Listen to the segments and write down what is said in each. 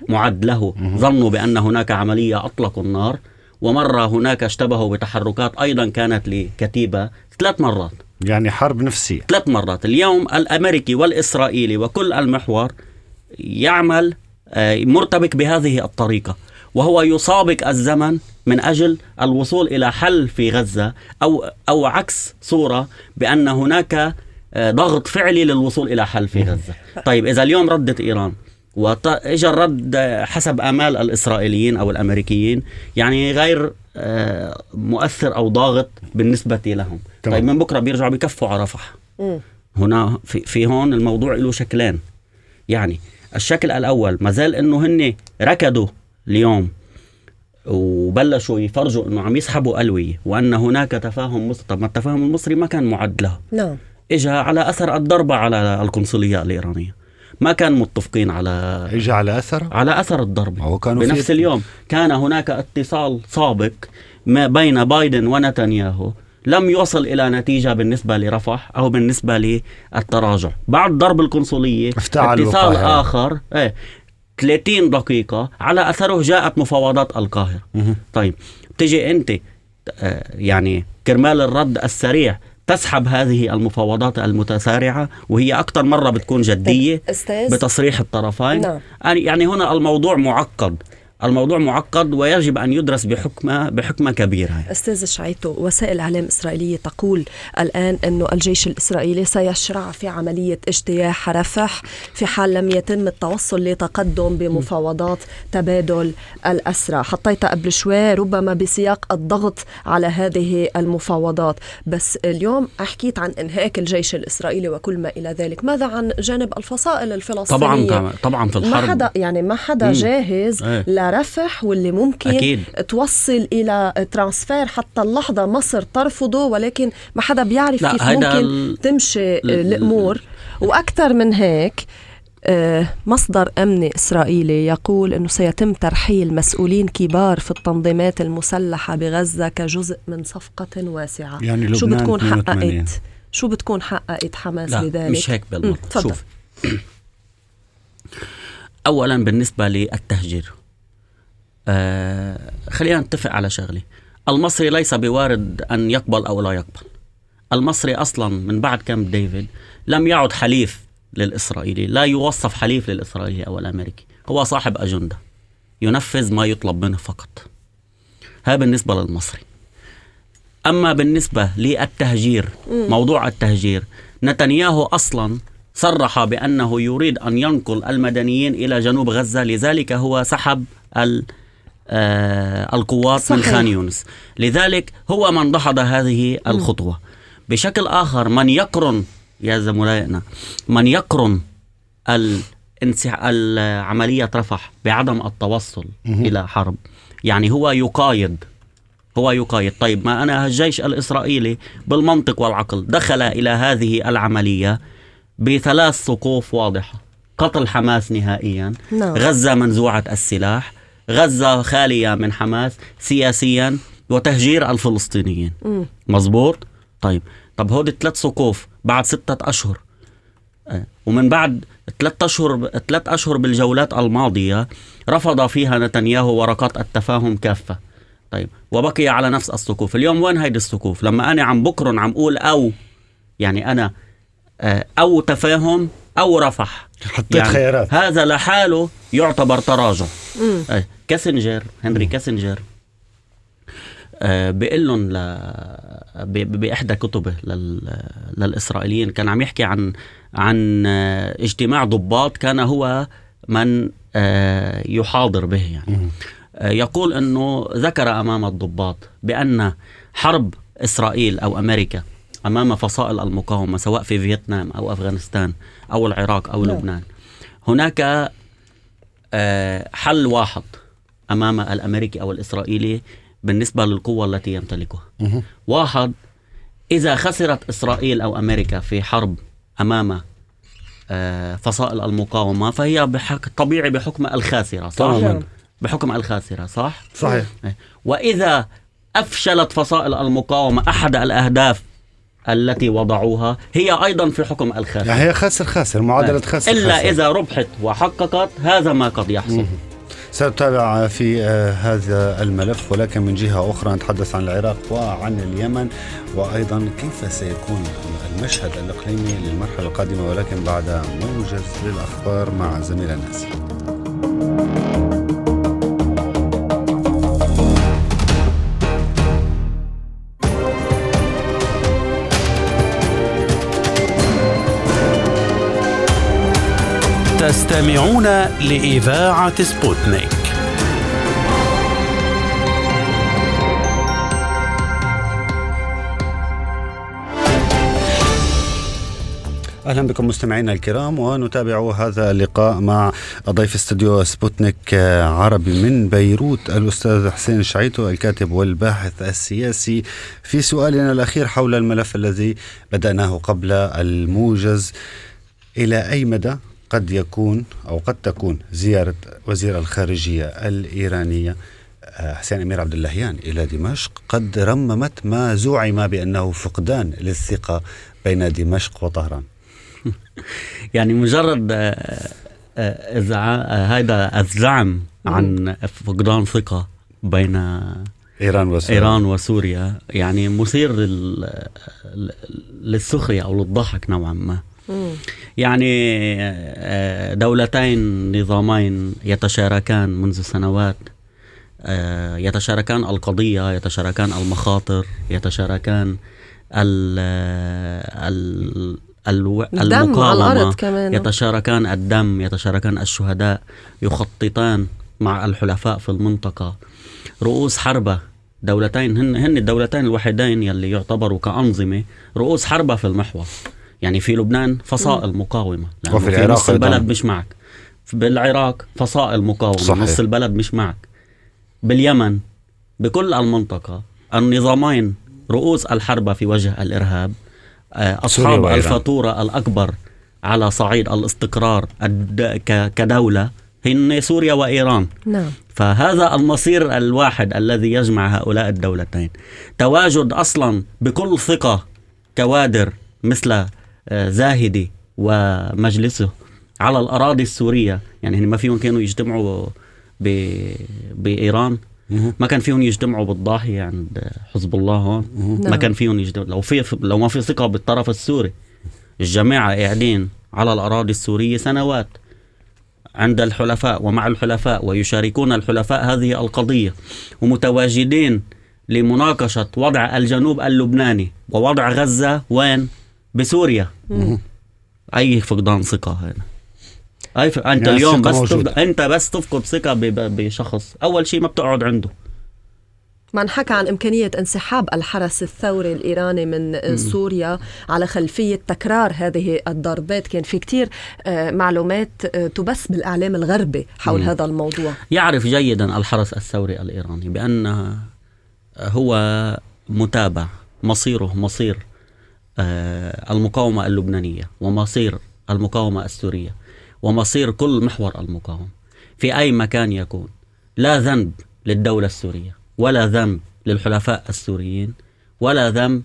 معد له. ظنوا بأن هناك عملية أطلقوا النار، ومرة هناك اشتبهوا بتحركات أيضا كانت لكتيبة 3 مرات، يعني حرب نفسية 3 مرات. اليوم الأمريكي والإسرائيلي وكل المحور يعمل مرتبك بهذه الطريقة، وهو يسابق الزمن من أجل الوصول إلى حل في غزة، أو عكس صورة بأن هناك ضغط فعلي للوصول إلى حل في غزة. طيب إذا اليوم ردت إيران وإجا الرد حسب آمال الإسرائيليين أو الأمريكيين، يعني غير مؤثر أو ضاغط بالنسبة لهم. طيب من بكرة بيرجعوا بيكفوا على رفح. هنا في هون الموضوع له شكلين. يعني الشكل الأول مازال إنه هن ركضوا اليوم وبلشوا يفرجوا إنه عم يسحبوا ألوية وأن هناك تفاهم مصري. طب ما التفاهم المصري ما كان معد له. نعم. إجا على أثر الضربة على القنصلية الإيرانية، ما كان متفقين على إجا على أثر الضربة. بنفس اليوم كان هناك اتصال سابق ما بين بايدن ونتنياهو، لم يصل إلى نتيجة بالنسبة لرفح أو بالنسبة للتراجع. بعد ضرب القنصلية اتصال آخر 30 دقيقة على أثره جاءت مفاوضات القاهرة. طيب تجي أنت يعني كرمال الرد السريع تسحب هذه المفاوضات المتسارعة، وهي أكثر مرة بتكون جدية بتصريح الطرفين. نعم. يعني هنا الموضوع معقد ويجب أن يدرس بحكمة كبيرة. أستاذ شعيتو، وسائل إعلام إسرائيلية تقول الآن أنه الجيش الإسرائيلي سيشرع في عملية اجتياح رفح في حال لم يتم التوصل لتقدم بمفاوضات تبادل الأسرى. حطيت قبل شوي ربما بسياق الضغط على هذه المفاوضات، بس اليوم حكيت عن إنهاك الجيش الإسرائيلي وكل ما إلى ذلك. ماذا عن جانب الفصائل الفلسطينية؟ طبعا في الحرب ما حدا جاهز رفح، واللي ممكن أكيد توصل إلى ترانسفير حتى اللحظة مصر ترفضه، ولكن ما حدا بيعرف كيف ممكن تمشي الأمور. وأكثر من هيك مصدر أمني إسرائيلي يقول أنه سيتم ترحيل مسؤولين كبار في التنظيمات المسلحة بغزة كجزء من صفقة واسعة. يعني شو بتكون حققت حماس لا لذلك؟ مش هيك بالضبط. شوف أولا بالنسبة للتهجير، خلينا نتفق على شغلة. المصري ليس بوارد أن يقبل أو لا يقبل. المصري أصلا من بعد كامب ديفيد لم يعد حليف للإسرائيلي، لا يوصف حليف للإسرائيلي أو الأمريكي، هو صاحب أجندة ينفذ ما يطلب منه فقط. هذا بالنسبة للمصري. أما بالنسبة للتهجير، موضوع التهجير، نتنياهو أصلا صرح بأنه يريد أن ينقل المدنيين إلى جنوب غزة، لذلك هو سحب القوات صحيح. من خان يونس. لذلك هو من دحض هذه الخطوة. بشكل آخر من يقرن يا زملائنا، من يقرن عملية رفح بعدم التوصل إلى حرب، يعني هو يقايد. طيب ما أنا الجيش الإسرائيلي بالمنطق والعقل دخل إلى هذه العملية ب3 ثقوف واضحة: قتل حماس نهائيا، غزة منزوعة السلاح، غزة خالية من حماس سياسيا، وتهجير الفلسطينيين. مظبوط؟ طب هودي 3 ثقوف بعد 6 أشهر، ومن بعد 3 أشهر بالجولات الماضية رفض فيها نتنياهو ورقات التفاهم كافة. طيب وبقي على نفس الثقوف. اليوم وين هيدي الثقوف؟ لما أنا عم بكرن عم أقول يعني أنا أو تفاهم أو رفح، حطيت يعني خيارات. هذا لحاله يعتبر تراجع. كاسنجر، هنري كاسنجر بيقول لهم بإحدى كتبه للإسرائيليين، كان عم يحكي عن اجتماع ضباط كان هو من يحاضر به. يعني يقول أنه ذكر أمام الضباط بأن حرب إسرائيل أو أمريكا أمام فصائل المقاومة سواء في فيتنام أو أفغانستان أو العراق أو لبنان، هناك حل واحد أمام الأمريكي أو الإسرائيلي بالنسبة للقوة التي يمتلكها. واحد، إذا خسرت إسرائيل أو أمريكا في حرب أمام فصائل المقاومة فهي طبيعي بحكم الخاسرة، صح؟ بحكم الخاسرة، صح؟ صحيح. وإذا أفشلت فصائل المقاومة أحد الأهداف التي وضعوها هي أيضا في حكم الخاسر. يعني هي خاسر معادلة خاسر إلا خاسر. إذا ربحت وحققت، هذا ما قد يحصل. سنتابع في هذا الملف، ولكن من جهة أخرى نتحدث عن العراق وعن اليمن، وأيضا كيف سيكون المشهد الإقليمي للمرحلة القادمة، ولكن بعد موجز للأخبار مع زميلنا ناس. تستمعون لإذاعة سبوتنيك. أهلا بكم مستمعينا الكرام، ونتابع هذا اللقاء مع ضيف استوديو سبوتنيك عربي من بيروت الأستاذ حسين الشعيتو، الكاتب والباحث السياسي، في سؤالنا الأخير حول الملف الذي بدأناه قبل الموجز. إلى أي مدى قد يكون أو قد تكون زيارة وزير الخارجية الإيرانية حسين أمير عبد اللهيان إلى دمشق قد رممت ما زعم بأنه فقدان للثقة بين دمشق وطهران؟ يعني مجرد هذا الزعم عن فقدان ثقة بين إيران وسوريا يعني مثير للسخرية أو للضحك نوعا ما. يعني دولتين نظامين يتشاركان منذ سنوات، يتشاركان القضية، يتشاركان المخاطر، يتشاركان المقاومة، يتشاركان الدم، يتشاركان الشهداء، يخططان مع الحلفاء في المنطقة. رؤوس حربة دولتين هن الدولتين الوحيدين يلي يعتبروا كأنظمة رؤوس حربة في المحور. يعني في لبنان فصائل مقاومة، وفي العراق نص البلد مش معك. بالعراق فصائل مقاومة، صحيح. نص البلد مش معك. باليمن، بكل المنطقة النظامين رؤوس الحربة في وجه الإرهاب، أصحاب الفاتورة الأكبر على صعيد الاستقرار كدولة هن سوريا وإيران. نعم. فهذا المصير الواحد الذي يجمع هؤلاء الدولتين. تواجد أصلا بكل ثقة كوادر مثل زاهدي ومجلسه على الأراضي السورية، يعني ما فيهم كانوا يجتمعوا بإيران، ما كان فيهم يجتمعوا بالضاحية عند حزب الله هون، ما كان فيهم يجتمعوا لو ما في ثقة بالطرف السوري. الجماعة قاعدين على الأراضي السورية سنوات عند الحلفاء ومع الحلفاء، ويشاركون الحلفاء هذه القضية، ومتواجدين لمناقشة وضع الجنوب اللبناني ووضع غزة وين؟ بسوريا. أي فقدان ثقة هنا؟ أنت اليوم بس تفقد ثقة بشخص، أول شيء ما بتقعد عنده. ما نحكى عن إمكانية انسحاب الحرس الثوري الإيراني من سوريا على خلفية تكرار هذه الضربات. كان في كتير معلومات تبث بالإعلام الغربي حول هذا الموضوع. يعرف جيدا الحرس الثوري الإيراني بأن هو متابع، مصيره مصير المقاومة اللبنانية ومصير المقاومة السورية ومصير كل محور المقاومة في أي مكان يكون. لا ذنب للدولة السورية، ولا ذنب للحلفاء السوريين، ولا ذنب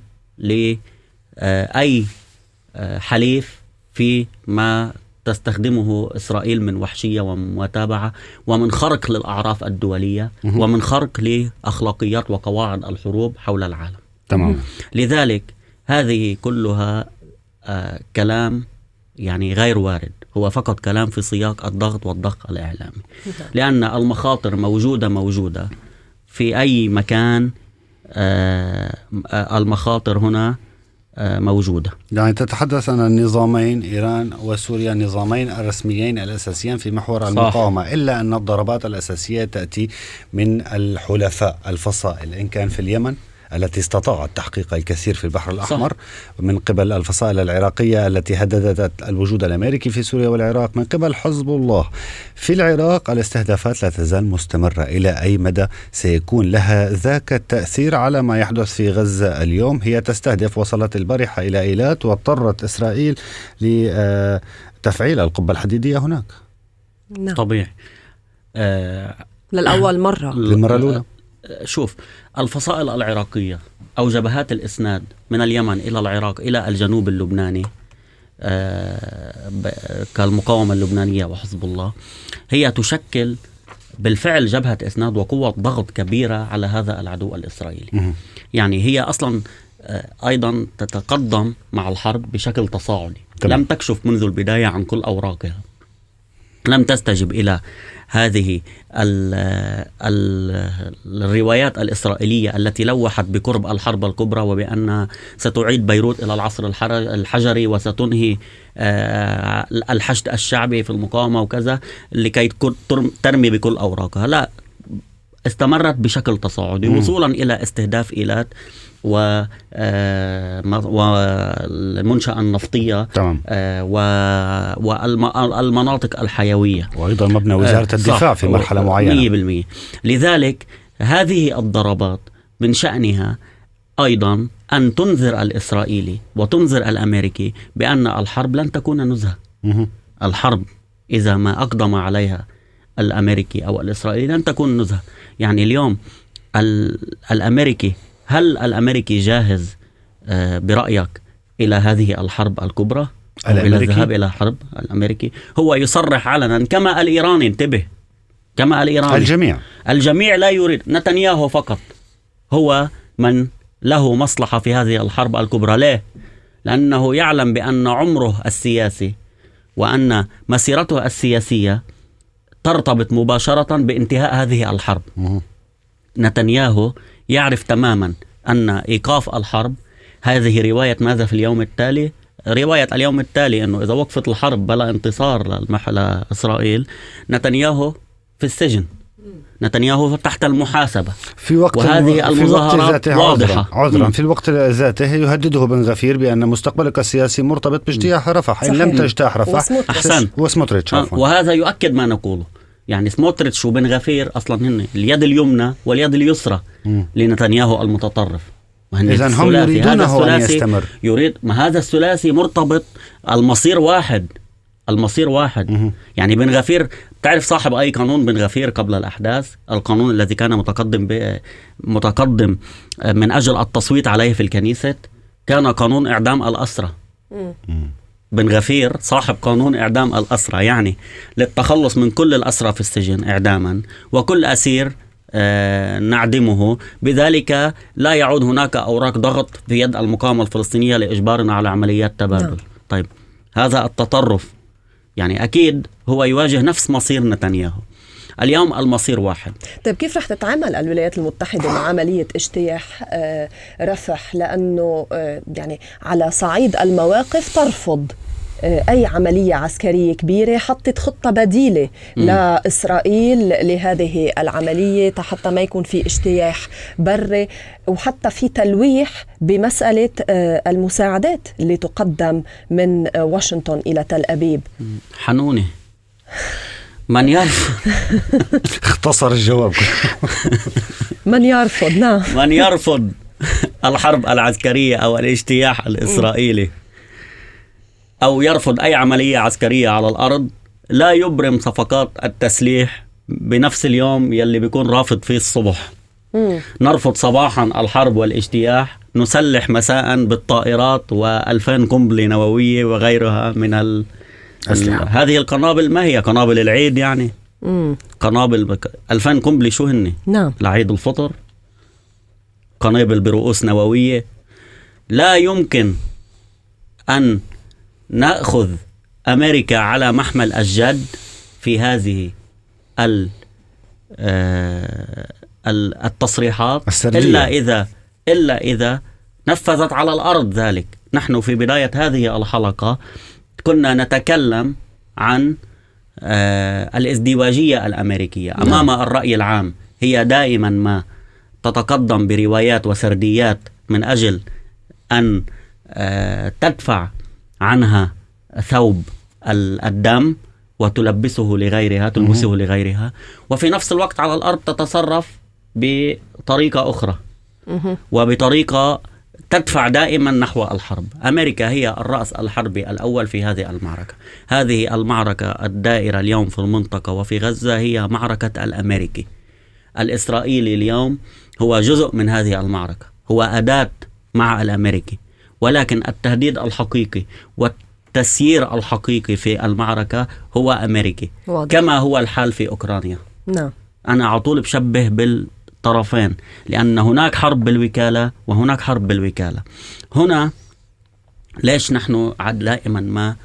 لأي حليف في ما تستخدمه إسرائيل من وحشية ومتابعة ومن خرق للأعراف الدولية ومن خرق لأخلاقيات وقواعد الحروب حول العالم. تمام. لذلك هذه كلها كلام يعني غير وارد، هو فقط كلام في سياق الضغط والضغط الإعلامي، لأن المخاطر موجودة في أي مكان. المخاطر هنا موجودة. يعني تتحدث عن النظامين إيران وسوريا، نظامين الرسميين الأساسيين في محور المقاومة، صح. إلا أن الضربات الأساسية تأتي من الحلفاء الفصائل، إن كان في اليمن التي استطاعت تحقيق الكثير في البحر الأحمر، صح. من قبل الفصائل العراقية التي هددت الوجود الأمريكي في سوريا والعراق، من قبل حزب الله في العراق. الاستهدافات لا تزال مستمرة. إلى أي مدى سيكون لها ذاك التأثير على ما يحدث في غزة اليوم؟ هي تستهدف، وصلت البارحة إلى إيلات، واضطرت إسرائيل لتفعيل القبة الحديدية هناك. نعم. طبيعي. للأول مرة، للمرة الأولى. شوف، الفصائل العراقية أو جبهات الإسناد من اليمن إلى العراق إلى الجنوب اللبناني كالمقاومة اللبنانية وحزب الله، هي تشكل بالفعل جبهة إسناد وقوة ضغط كبيرة على هذا العدو الإسرائيلي. يعني هي أصلا أيضا تتقدم مع الحرب بشكل تصاعدي. لم تكشف منذ البداية عن كل أوراقها، لم تستجب إلى هذه الروايات الإسرائيلية التي لوحت بقرب الحرب الكبرى وبأن ستعيد بيروت إلى العصر الحجري وستنهي الحشد الشعبي في المقاومة وكذا لكي ترمي بكل أوراقها. لا، استمرت بشكل تصاعدي وصولا إلى استهداف إيلات والمنشأة النفطية والمناطق الحيوية، وأيضا مبنى وزارة الدفاع في مرحلة معينة 100%. لذلك هذه الضربات من شأنها أيضا أن تنذر الإسرائيلي وتنذر الأمريكي بأن الحرب لن تكون نزهة. الحرب إذا ما أقدم عليها الأمريكي أو الإسرائيلي لن تكون نزهة. يعني اليوم الأمريكي، هل الأمريكي جاهز برأيك إلى هذه الحرب الكبرى أو إلى الذهاب إلى حرب؟ الأمريكي هو يصرح علنا كما الإيراني، انتبه، كما الإيراني الجميع لا يريد. نتنياهو فقط هو من له مصلحة في هذه الحرب الكبرى. ليه؟ لأنه يعلم بأن عمره السياسي وأن مسيرته السياسية ترتبط مباشرة بانتهاء هذه الحرب. نتنياهو يعرف تماما أن إيقاف الحرب هذه رواية ماذا في اليوم التالي؟ رواية اليوم التالي أنه إذا وقفت الحرب بلا انتصار لإسرائيل نتنياهو في السجن، نتنياهو تحت المحاسبة في وقت وهذه المظاهرات واضحة. عذرا في الوقت ذاته يهدده بن غفير بأن مستقبلك السياسي مرتبط باجتياح رفح إن لم تجتاح رفح. أحسن. وسموتريتش وهذا يؤكد ما نقوله. يعني سموتريتش وبن غفير أصلا هن اليد اليمنى واليد اليسرى لنتنياهو المتطرف. إذن هم يريدونه أن يستمر. ما هذا الثلاثي مرتبط، المصير واحد. يعني بن غفير، تعرف صاحب أي قانون بن غفير قبل الأحداث؟ القانون الذي كان متقدم من أجل التصويت عليه في الكنيسة كان قانون إعدام الأسرى. بن غفير صاحب قانون إعدام الأسرى، يعني للتخلص من كل الأسرى في السجن إعداما، وكل أسير نعدمه، بذلك لا يعود هناك أوراق ضغط في يد المقاومة الفلسطينية لإجبارنا على عمليات تبادل. طيب هذا التطرف يعني أكيد هو يواجه نفس مصير نتنياهو. اليوم المصير واحد. طيب كيف رح تتعامل الولايات المتحدة مع عملية اجتياح رفح؟ لأنه يعني على صعيد المواقف ترفض أي عملية عسكرية كبيرة، حطت خطة بديلة لإسرائيل لهذه العملية حتى ما يكون في اجتياح بري، وحتى في تلويح بمسألة المساعدات اللي تقدم من واشنطن إلى تل أبيب. حنوني من يرفض اختصر الجواب من يرفض. نعم، من يرفض الحرب العسكرية أو الاجتياح الإسرائيلي أو يرفض أي عملية عسكرية على الأرض لا يبرم صفقات التسليح بنفس اليوم يلي بيكون رافض فيه الصبح. نرفض صباحا الحرب والاجتياح، نسلح مساء بالطائرات و2000 قنبلة نووية وغيرها من هذه القنابل. ما هي قنابل العيد يعني؟ قنابل 2000 قنبلة شو هن؟ نعم. لعيد الفطر، قنابل برؤوس نووية. لا يمكن أن نأخذ أمريكا على محمل الجد في هذه التصريحات إلا إذا نفذت على الأرض ذلك. نحن في بداية هذه الحلقة كنا نتكلم عن الازدواجية الأمريكية أمام الرأي العام. هي دائما ما تتقدم بروايات وسرديات من أجل أن تدفع عنها ثوب الدم وتلبسه لغيرها، وفي نفس الوقت على الأرض تتصرف بطريقة أخرى وبطريقة تدفع دائما نحو الحرب. أمريكا هي الرأس الحربي الأول في هذه المعركة. هذه المعركة الدائرة اليوم في المنطقة وفي غزة هي معركة الأمريكي. الإسرائيلي اليوم هو جزء من هذه المعركة، هو أداة مع الأمريكي، ولكن التهديد الحقيقي والتسيير الحقيقي في المعركة هو أمريكي. واضح. كما هو الحال في أوكرانيا. نعم. أنا على طول بشبه بالطرفين، لأن هناك حرب بالوكالة وهناك حرب بالوكالة. هنا ليش نحن دائما ما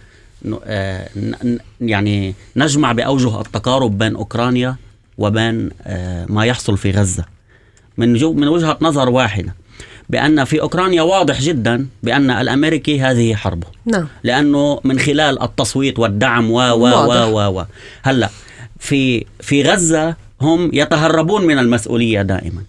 يعني نجمع بأوجه التقارب بين أوكرانيا وبين ما يحصل في غزة من وجهة نظر واحدة، بأن في أوكرانيا واضح جدا بأن الأمريكي هذه حربه. نعم. لأنه من خلال التصويت والدعم و هلأ في غزة هم يتهربون من المسؤولية دائما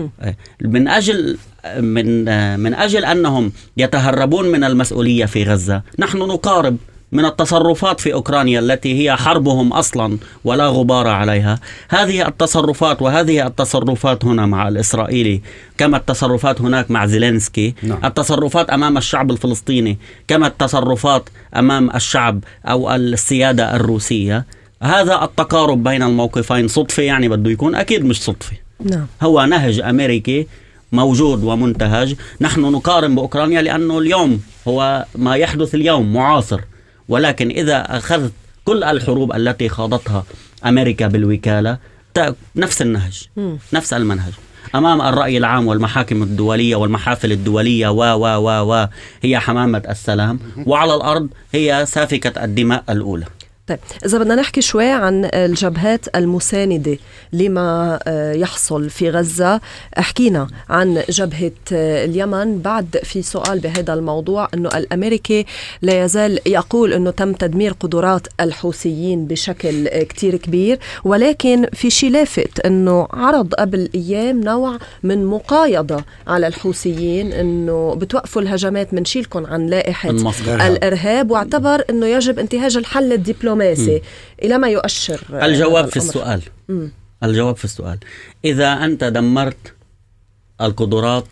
من أجل أنهم يتهربون من المسؤولية في غزة. نحن نقارب من التصرفات في أوكرانيا التي هي حربهم أصلا ولا غبار عليها. هذه التصرفات وهذه التصرفات هنا مع الإسرائيلي كما التصرفات هناك مع زيلينسكي. التصرفات أمام الشعب الفلسطيني كما التصرفات أمام الشعب أو السيادة الروسية. هذا التقارب بين الموقفين صدفة يعني بده يكون؟ أكيد مش صدفة. هو نهج أمريكي موجود ومنتهج. نحن نقارن بأوكرانيا لأنه اليوم هو ما يحدث اليوم معاصر، ولكن إذا أخذت كل الحروب التي خاضتها أمريكا بالوكالة نفس النهج نفس المنهج أمام الرأي العام والمحاكم الدولية والمحافل الدولية و هي حمامة السلام، وعلى الأرض هي سافكة الدماء الأولى. طيب إذا بدنا نحكي شوي عن الجبهات المساندة لما يحصل في غزة، حكينا عن جبهة اليمن. بعد في سؤال بهذا الموضوع أنه الأمريكي لا يزال يقول أنه تم تدمير قدرات الحوثيين بشكل كتير كبير، ولكن في شيء لافت أنه عرض قبل أيام نوع من مقايضة على الحوثيين أنه بتوقفوا الهجمات منشيلكم عن لائحة الإرهاب، واعتبر أنه يجب انتهاج الحل الدبلوماسي. إلى ما يؤشر الجواب في السؤال. الجواب في السؤال، إذا أنت دمرت القدرات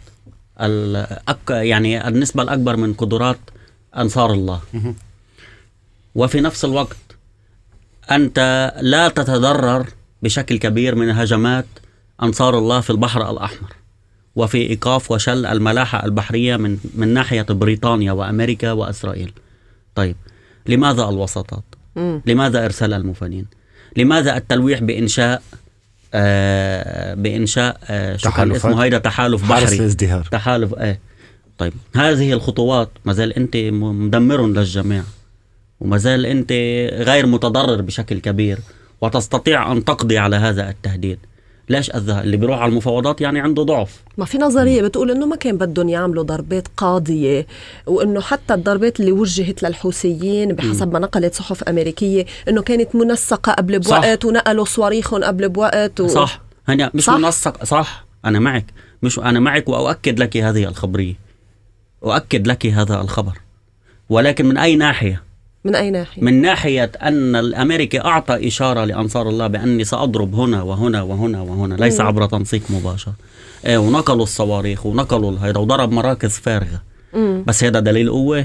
يعني النسبة الأكبر من قدرات أنصار الله، وفي نفس الوقت أنت لا تتضرر بشكل كبير من هجمات أنصار الله في البحر الأحمر وفي إيقاف وشل الملاحة البحرية من ناحية بريطانيا وأمريكا وإسرائيل. طيب لماذا الوساطات؟ لماذا إرسال المفنين؟ لماذا التلويح بإنشاء شو كان اسمه هيدا تحالف بحري، تحالف طيب هذه الخطوات ما زال أنت مدمر للجميع، وما زال أنت غير متضرر بشكل كبير وتستطيع أن تقضي على هذا التهديد. ليش اللي بيروح على المفاوضات يعني عنده ضعف؟ ما في نظرية بتقول إنه ما كان بدهم يعملوا ضربات قاضية، وإنه حتى الضربات اللي وجهت للحوثيين بحسب ما نقلت صحف أمريكية إنه كانت منسقة قبل بوقت، ونقلوا صواريخهم قبل بوقت صح، هنا مش صح؟ منسق صح، أنا معك، مش أنا معك وأؤكد لك هذه الخبرية، أؤكد لك هذا الخبر، ولكن من أي ناحية؟ من أي ناحية؟ من ناحية أن الأمريكي أعطى إشارة لأنصار الله بأني سأضرب هنا وهنا وهنا وهنا، ليس عبر تنسيق مباشر. ونقلوا الصواريخ ونقلوا هيدا وضرب مراكز فارغة. بس هذا دليل قوة؟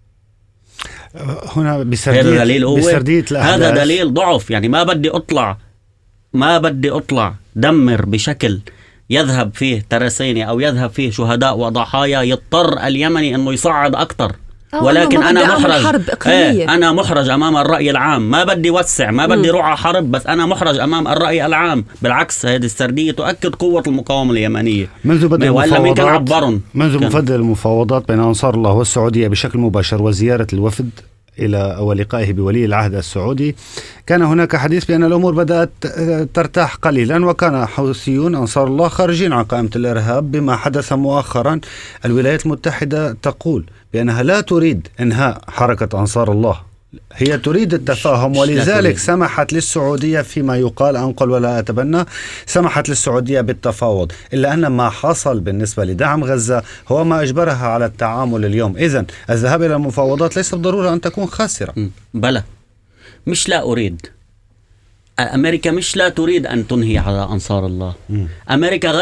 هنا بسردية هذا دليل ضعف. يعني ما بدي أطلع دمر بشكل يذهب فيه ترسيني أو يذهب فيه شهداء وضحايا، يضطر اليمني أنه يصعد أكتر. ولكن أنا محرج، أنا محرج أمام الرأي العام. ما بدي وسع، ما بدي روح حرب، بس أنا محرج أمام الرأي العام. بالعكس هذه السردية تؤكد قوة المقاومة اليمنية. منذ بدء المفاوضات بين أنصار الله والسعودية بشكل مباشر وزيارة الوفد إلى ولقائه بولي العهد السعودي، كان هناك حديث بأن الأمور بدأت ترتاح قليلا، وكان حوثيون أنصار الله خارجين عن قائمة الإرهاب. بما حدث مؤخرا الولايات المتحدة تقول بأنها لا تريد إنهاء حركة أنصار الله، هي تريد التفاهم، ولذلك سمحت للسعودية فيما يقال أنقل ولا أتبنى، سمحت للسعودية بالتفاوض، إلا أن ما حصل بالنسبة لدعم غزة هو ما أجبرها على التعامل اليوم. إذن الذهاب إلى المفاوضات ليس بالضرورة أن تكون خاسرة. بلى، مش لا أريد. أمريكا مش لا تريد أن تنهي على أنصار الله. أمريكا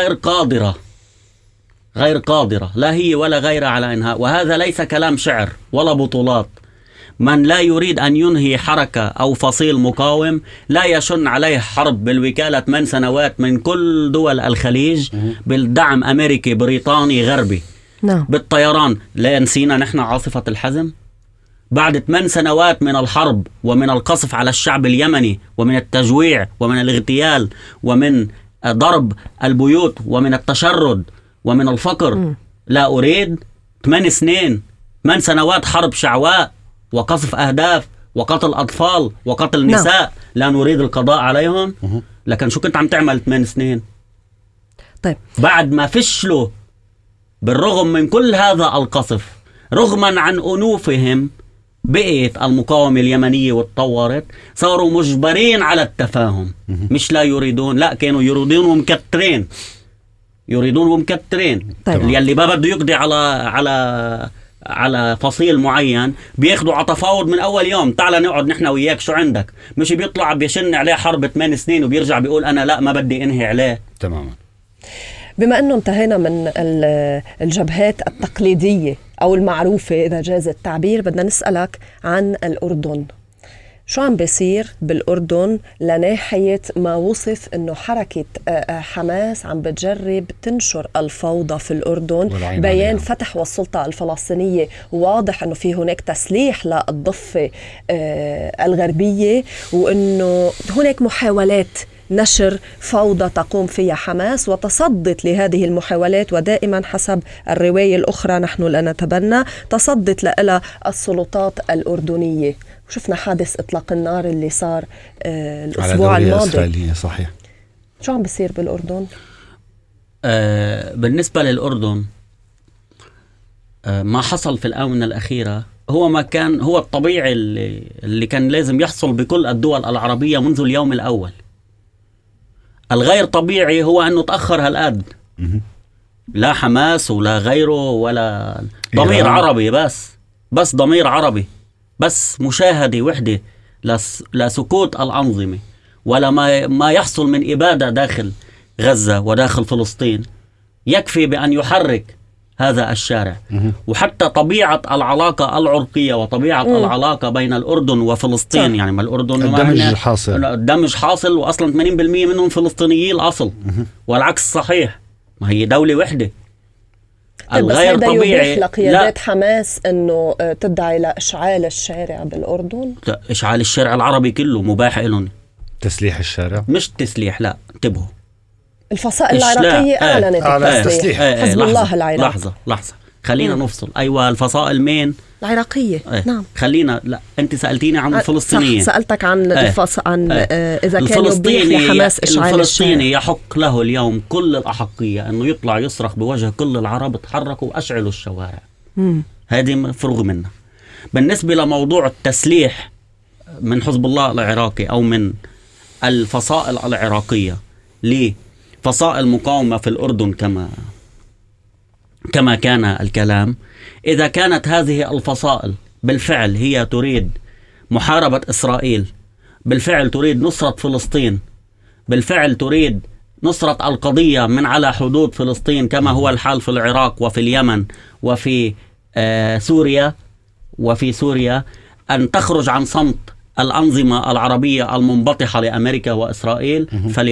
غير قادرة لا هي ولا غيرها على إنهاء، وهذا ليس كلام شعر ولا بطولات. من لا يريد أن ينهي حركة أو فصيل مقاوم لا يشن عليه حرب بالوكالة 8 سنوات من كل دول الخليج بالدعم أمريكي بريطاني غربي. بالطيران. لا نسينا نحن عاصفة الحزم، بعد 8 سنوات من الحرب ومن القصف على الشعب اليمني ومن التجويع ومن الاغتيال ومن ضرب البيوت ومن التشرد ومن الفقر، لا أريد 8 سنوات حرب شعواء وقصف أهداف وقتل أطفال وقتل نساء، لا نريد القضاء عليهم. لكن شو كنت عم تعمل 8 سنين؟ طيب بعد ما فشلوا بالرغم من كل هذا القصف، رغما عن أنوفهم، بقيت المقاومة اليمنية وتطورت، صاروا مجبرين على التفاهم. مش لا يريدون، لا كانوا يريدون ومكترين. طيب. يلي ما بده يقضي على فصيل معين بياخدوا على تفاوض من أول يوم، تعال نقعد نحن وياك، شو عندك؟ مش بيطلع بيشن عليه حرب 8 سنين وبيرجع بيقول أنا لا ما بدي انهي عليه. تماما. بما أنه انتهينا من الجبهات التقليدية أو المعروفة إذا جاز التعبير، بدنا نسألك عن الأردن. شو عم بيصير بالأردن لناحية ما وصف أنه حركة حماس عم بتجرب تنشر الفوضى في الأردن؟ بيان فتح والسلطة الفلسطينية واضح أنه في هناك تسليح للضفة الغربية، وأنه هناك محاولات نشر فوضى تقوم فيها حماس، وتصدت لهذه المحاولات، ودائما حسب الرواية الأخرى نحن لا نتبنى، تصدت لها السلطات الأردنية. شفنا حادث إطلاق النار اللي صار الأسبوع الماضي. صحيح. شو عم بيصير بالأردن؟ بالنسبة للأردن ما حصل في الآونة الأخيرة هو الطبيعي اللي كان لازم يحصل بكل الدول العربية منذ اليوم الأول. الغير طبيعي هو أنه تأخر هالقد، لا حماس ولا غيره ولا ضمير عربي، بس ضمير عربي، بس مشاهدة وحدة لسكوت الأنظمة ولا ما يحصل من إبادة داخل غزة وداخل فلسطين يكفي بأن يحرك هذا الشارع. وحتى طبيعة العلاقة العرقية وطبيعة العلاقة بين الأردن وفلسطين، يعني ما الأردن الدمج حاصل وأصلا 80% منهم فلسطينيين الأصل، والعكس صحيح، ما هي دولة وحدة. الغير طبيعي لقيادات حماس أنه تدعي لإشعال الشارع بالأردن. إشعال الشارع العربي كله مباح لهم. تسليح الشارع مش تسليح، لا انتبهوا، الفصائل العراقية أعلنت التسليح. حزب الله العراقي. لحظة خلينا نفصل. أيوة الفصائل مين؟ العراقية. نعم. خلينا، لا أنت سألتيني عن الفلسطينيين. سألتك عن عن إذا كان يبيح لحماس إشعال الفلسطيني يحق له اليوم كل الأحقية أنه يطلع يصرخ بوجه كل العرب تحركوا وأشعلوا الشوارع. هذه مفروغ منها. بالنسبة لموضوع التسليح من حزب الله العراقي أو من الفصائل العراقية لفصائل مقاومة في الأردن كما كان الكلام، إذا كانت هذه الفصائل بالفعل هي تريد محاربة إسرائيل، بالفعل تريد نصرة فلسطين، بالفعل تريد نصرة القضية من على حدود فلسطين كما هو الحال في العراق وفي اليمن وفي سوريا، أن تخرج عن صمت الأنظمة العربية المنبطحة لأمريكا وإسرائيل،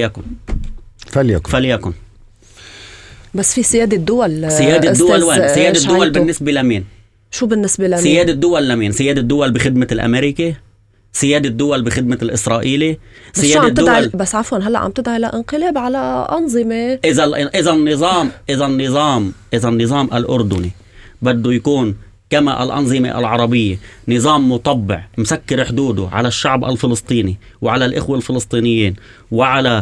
فليكن. بس في سيادة الدول. سيادة الدول وين؟ سيادة الدول بالنسبة لمين؟ شو بالنسبة لمين؟ سيادة الدول لمين؟ سيادة الدول بخدمة الأمريكي؟ سيادة الدول بخدمة الإسرائيلي؟ سيادة الدول بس عفوا هلأ عم تدعي لانقلاب على أنظمة. إذا النظام الأردني بده يكون كما الأنظمة العربية، نظام مطبع مسكر حدوده على الشعب الفلسطيني وعلى الإخوة الفلسطينيين وعلى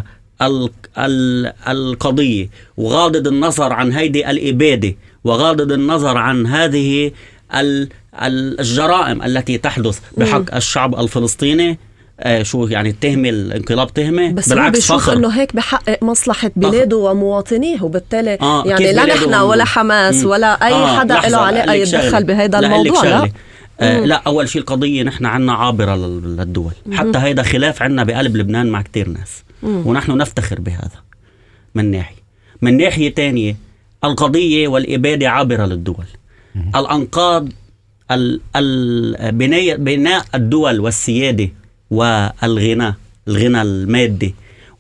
القضية، وغاضض النظر عن هيدي الإبادة وغاضض النظر عن هذه الجرائم التي تحدث بحق الشعب الفلسطيني. شو يعني التهمة الانقلاب تهمة؟ بس بالعكس بشوف انه هيك بحقق مصلحة بلاده ومواطنيه، وبالتالي يعني لا نحن ولا حماس ولا اي حدا له علاقة يتدخل بهذا الموضوع. لا أول شيء القضية نحن عنا عابرة للدول، حتى هيدا خلاف عنا بقلب لبنان مع كتير ناس، ونحن نفتخر بهذا من ناحية تانية. القضية والإبادة عابرة للدول. الأنقاض بناء الدول والسيادة والغنى المادي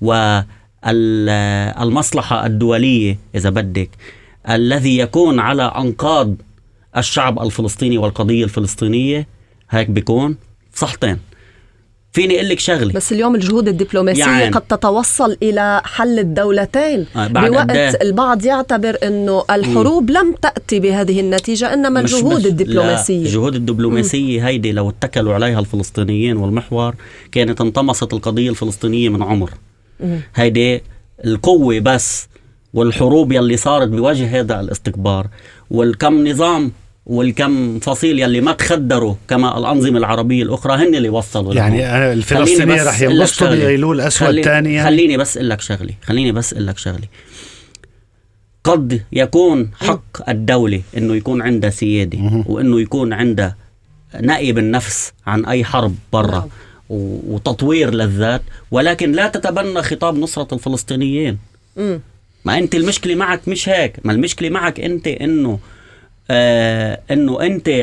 والمصلحة الدولية إذا بدك، الذي يكون على أنقاض الشعب الفلسطيني والقضية الفلسطينية، هيك بيكون صحتين. فيني أقول لك شغلة، بس اليوم الجهود الدبلوماسية يعني قد تتوصل إلى حل الدولتين بوقت البعض يعتبر أنه الحروب لم تأتي بهذه النتيجة، إنما الجهود الدبلوماسية. الجهود الدبلوماسية هيدي لو اتكلوا عليها الفلسطينيين والمحور كانت انطمست القضية الفلسطينية من عمر. هيدي القوة بس والحروب يلي صارت بوجه هذا الاستكبار والكم نظام والكم فصيل يلي ما تخدروا كما الأنظمة العربية الأخرى هن اللي وصلوا يعني الفلسطينية رح ينبسطوا بأيلول أسود تاني. خليني بس أقول لك شغلي. قد يكون حق الدولة إنه يكون عندها سيادة وإنه يكون عندها نائب النفس عن أي حرب برا وتطوير للذات، ولكن لا تتبنى خطاب نصرة الفلسطينيين. ما أنت المشكلة معك مش هيك، ما المشكلة معك أنت إنه أنت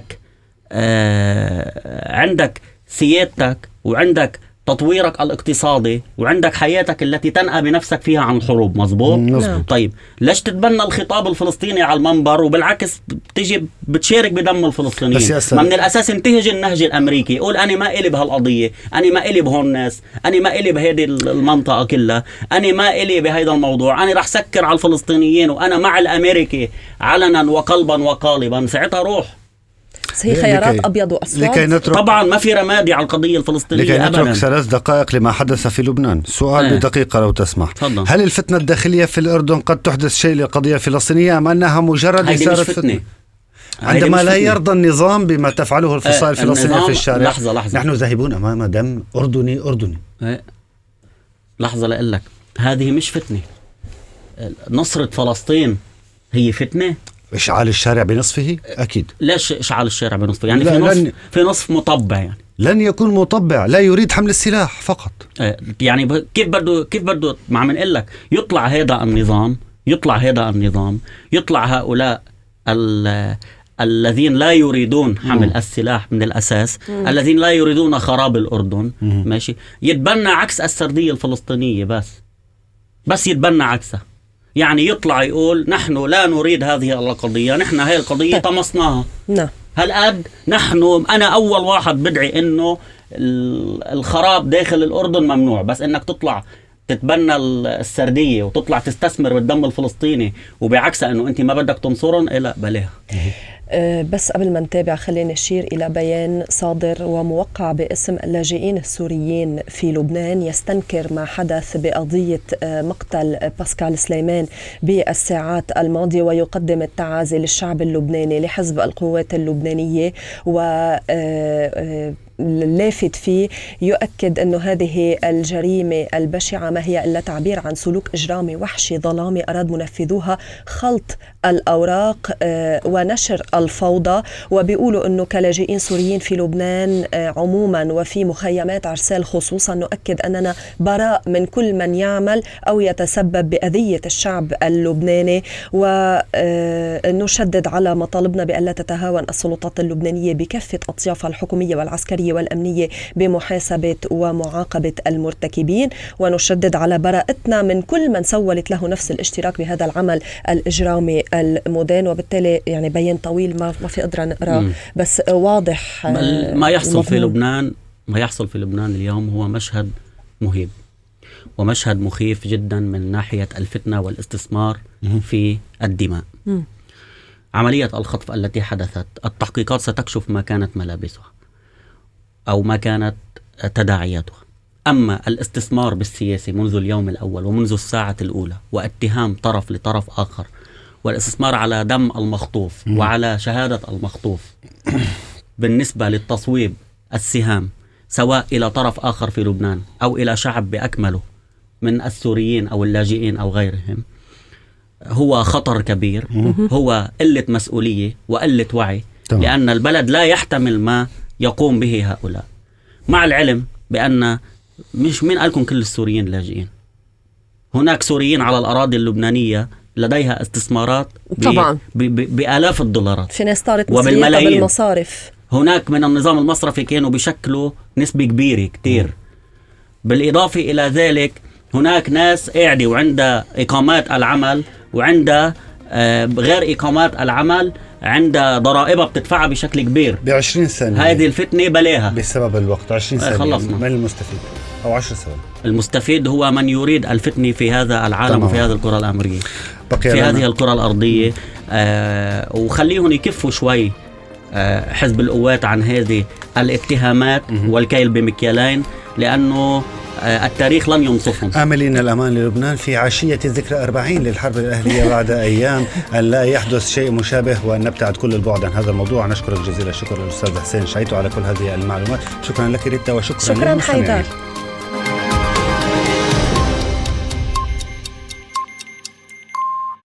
عندك سيادتك وعندك تطويرك الاقتصادي وعندك حياتك التي تنأى بنفسك فيها عن الحروب. مزبوط. طيب ليش تتبنى الخطاب الفلسطيني على المنبر وبالعكس بتجي بتشارك بدم الفلسطينيين؟ ما من الأساس انتهج النهج الأمريكي، يقول أنا ما إلي بهالقضية، أنا ما إلي بهون الناس، أنا ما إلي بهذه المنطقة كلها، أنا ما إلي بهذا الموضوع، أنا رح سكر على الفلسطينيين وأنا مع الأمريكي علنا وقلبا وقالبا. ساعتها روح. هي خيارات أبيض وأسود. طبعا ما في رمادي على القضية الفلسطينية. لكي نترك 3 دقائق لما حدث في لبنان. سؤال بدقيقة لو تسمح. فضل. هل الفتنة الداخلية في الأردن قد تحدث شيء للقضية الفلسطينية أم أنها مجرد إثارة فتنة؟ عندما لا يرضى النظام بما تفعله الفصائل الفلسطينية في الشارع. لحظة. نحن ذاهبون أمام دم أردني. لحظة لأقول لك، هذه مش فتنة. نصرة فلسطين هي فتنة؟ إشعال الشارع بنصفه أكيد. ليش إشعال الشارع بنصفه؟ يعني في نصف مطبع، يعني لن يكون مطبع، لا يريد حمل السلاح فقط. يعني كيف بده مع من قال لك يطلع هذا النظام، يطلع هؤلاء الذين لا يريدون حمل السلاح من الأساس، الذين لا يريدون خراب الأردن، ماشي، يتبنى عكس السردية الفلسطينية بس يتبنى عكسها. يعني يطلع يقول نحن لا نريد هذه القضية، نحن هاي القضية طمسناها. هالقد أنا أول واحد بدعي إنه الخراب داخل الأردن ممنوع، بس إنك تطلع تتبنى السردية وتطلع تستثمر بالدم الفلسطيني وبعكسها إنه أنت ما بدك تنصرن، لا بلاها. بس قبل ما نتابع خلينا نشير إلى بيان صادر وموقع باسم اللاجئين السوريين في لبنان يستنكر ما حدث بقضية مقتل باسكال سليمان بالساعات الماضية، ويقدم التعازي للشعب اللبناني لحزب القوات اللبنانية. واللافت فيه يؤكد أن هذه الجريمة البشعة ما هي إلا تعبير عن سلوك إجرامي وحشي ظلامي أراد منفذوها خلط الأوراق ونشر الفوضى. وبيقولوا أنه كلاجئين سوريين في لبنان عموما وفي مخيمات عرسال خصوصا نؤكد أننا براء من كل من يعمل أو يتسبب بأذية الشعب اللبناني، ونشدد على مطالبنا بأن لا تتهاون السلطات اللبنانية بكافة أطيافها الحكومية والعسكرية والأمنية بمحاسبة ومعاقبة المرتكبين، ونشدد على براءتنا من كل من سولت له نفس الاشتراك بهذا العمل الإجرامي المدان. وبالتالي يعني بيان طويل ما في قدرة نقرأ، بس واضح ما يحصل في لبنان اليوم هو مشهد مهيب ومشهد مخيف جدا من ناحية الفتنة والاستثمار في الدماء. عملية الخطف التي حدثت، التحقيقات ستكشف ما كانت ملابسها أو ما كانت تداعياتها. أما الاستثمار بالسياسة منذ اليوم الأول ومنذ الساعة الأولى واتهام طرف لطرف آخر والاستثمار على دم المخطوف وعلى شهادة المخطوف بالنسبة للتصويب السهام سواء إلى طرف آخر في لبنان أو إلى شعب بأكمله من السوريين أو اللاجئين أو غيرهم، هو خطر كبير، هو قلة مسؤولية وقلة وعي، لأن البلد لا يحتمل ما يقوم به هؤلاء. مع العلم بأن مش مين قالكم كل السوريين لاجئين، هناك سوريين على الأراضي اللبنانية لديها استثمارات طبعا بآلاف الدولارات، في ناس طارت مسؤوليتها بالمصارف. هناك من النظام المصرفي كانوا بيشكلوا نسبة كبيرة كتير. بالإضافة إلى ذلك هناك ناس قاعدة وعندها إقامات العمل وعندها غير إقامات العمل عند ضرائبها بتدفعها بشكل كبير ب20 سنة. هذه الفتنة بلاها بسبب الوقت. 20 سنة خلصنا. من المستفيد أو 10 ثواني. المستفيد هو من يريد الفتنة في هذا العالم. تمام. وفي هذه الكرة الأمريكية في هذه الكرة الأرضية. وخليهم يكفوا شوي حزب القوات عن هذه الاتهامات والكيل بمكيالين، لأنه التاريخ لم ينصفهم. آملين الأمان للبنان في عشية ذكرى 40 للحرب الأهلية بعد أيام أن لا يحدث شيء مشابه وأن نبتعد كل البعد عن هذا الموضوع. نشكرك جزيل الشكر الأستاذ حسين شعيتو على كل هذه المعلومات. شكرا لك ريتا وشكرا حيدر.